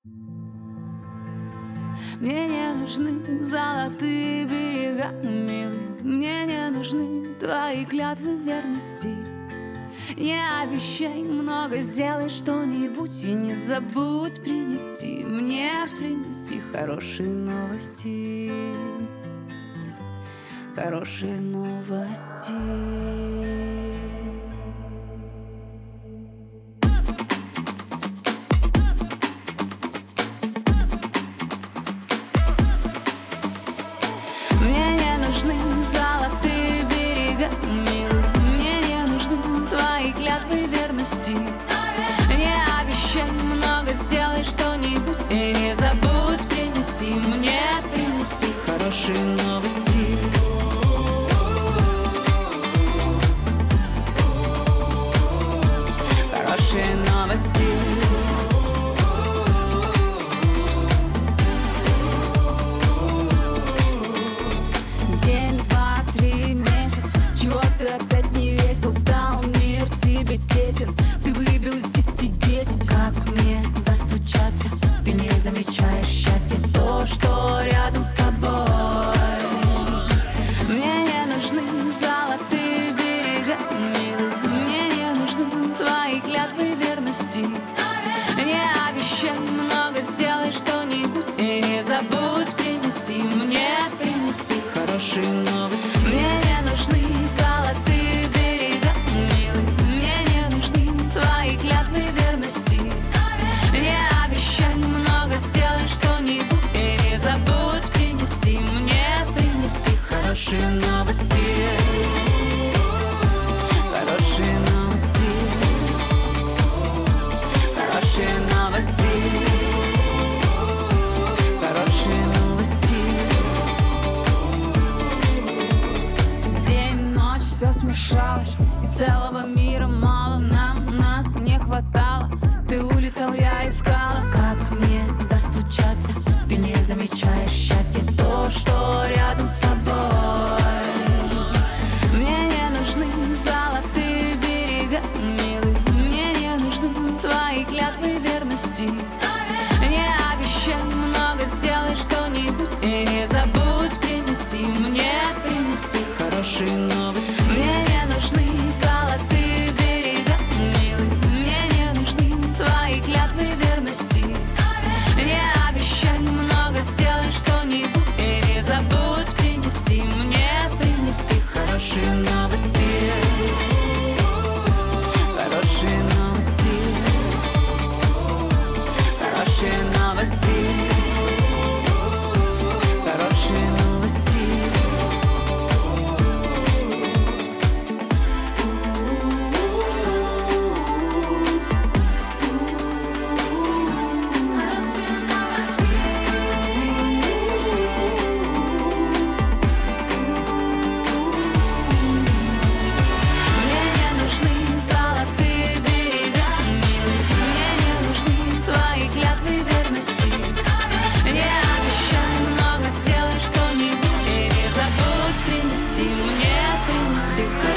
Мне не нужны золотые берега, милый. Мне не нужны твои клятвы верности. Не обещай много, сделай что-нибудь и не забудь принести хорошие новости. Хорошие новости. Золотые берега, милый. Мне не нужны твои клятвы верности. Не обещай много, сделай что-нибудь и не забудь принести хорошие новости. Хорошие новости. Опять не весел, стал мир тебе тесен. Ты выбил из 10. Как мне достучаться? Ты не замечаешь счастья, то, что рядом с тобой. Мне не нужны золотые берега, милый. Мне не нужны твои клятвы верности. Не обещай много, сделай что-нибудь и не забудь принести хорошие новости. Мне не нужны золотые берега, милый. Мне не нужны твои клятвы верности. Не обещай много, сделай что-нибудь и не забудь принести хорошие новости. Хорошие новости. Хорошие новости. Хорошие новости. День-ночь, все смешалось, и целого мира мало нам, нас не хватало. Ты улетал, я искала. Как мне достучаться? Ты не замечаешь счастья, то, что рядом с тобой. Мне не нужны золотые берега, милый. Мне не нужны твои клятвы верности. Не обещай много, сделай что-нибудь и не забудь принести хорошие новости. Мне не нужны золотые берега, милый. Мне не нужны твои клятвы верности. Не обещай много, сделай что-нибудь и не забудь принести хорошие новости. Хорошие новости. Хорошие новости. Хорошие новости. Мне принести